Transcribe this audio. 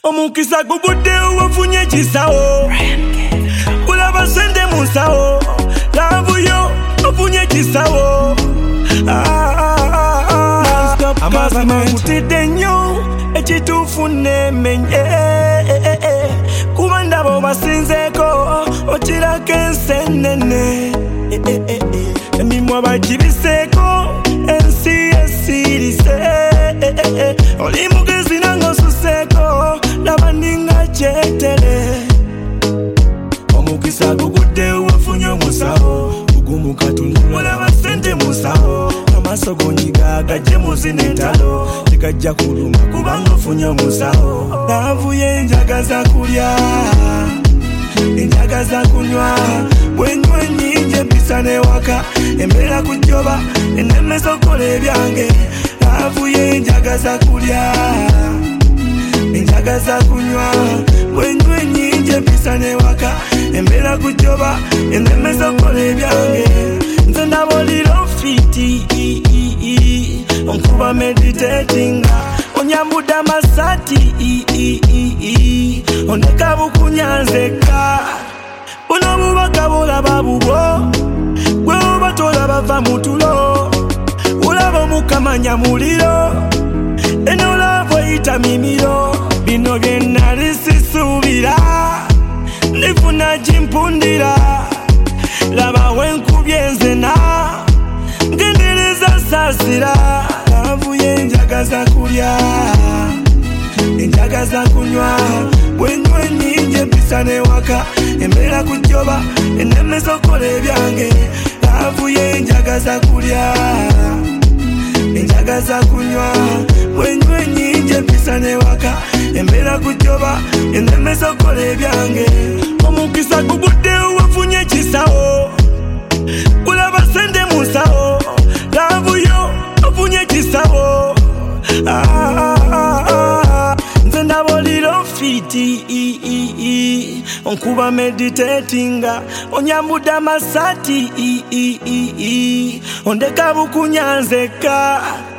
Omukisa gugudde wafunye kisawo kulaba sente musawo lavuyo wafunye kisawo amazima nkutidde nnyo ekituufu nemenye kuba ndaba obasinzeeko okirako ensenene emimwa bagibiseeko ensi esirise oli mugezi nange osuseeko laba ninga kyetere omukisa gugudde wafunye omusawo gugumu katunula olaba sente musawo amaaso gonyiga gajje muzina entalo tegajja kuluma kubanga ofunye omusawo naavuye njagaza kulya enjagaza kunywa bwenywa ennyingi empisa n'ewaka embeera kujjoba ennemesa okukola ebyange naavuye njagaza kulya enjagaza kunywa bwenywa ennyingi empisa n'ewaka embeera kujjoba ennemesa okukola ebyange nze ndabolira fiti onkuba meditatinga onyambudde amasati ondeka bukunyanzeka buno bubaka bulaba bubwo gwe oba tolaba va mutulo olaba omukamanya muliro enolava oyita mimiro bino byennali sisuubira ndifuna gimpundira laba wenkubye enzena ngendereza saasira navuye njagaza kulya enjagaza kunywa bwenywa ennyingi empisa n'ewaka embeera kujjoba ennemesa okukola ebyange navuye njagaza kulya enjagaza kunywa bwenywa ennyingi empisa n'ewaka embeera kujjoba ennemesa okukola ebyange omukisa gugudde wafunye kisawo kulaba sente musawo lavuyo wafunye kisawo nze ndabolira fiti onkuba meditatinga onyambudde amasati ondeka bukunyanzeka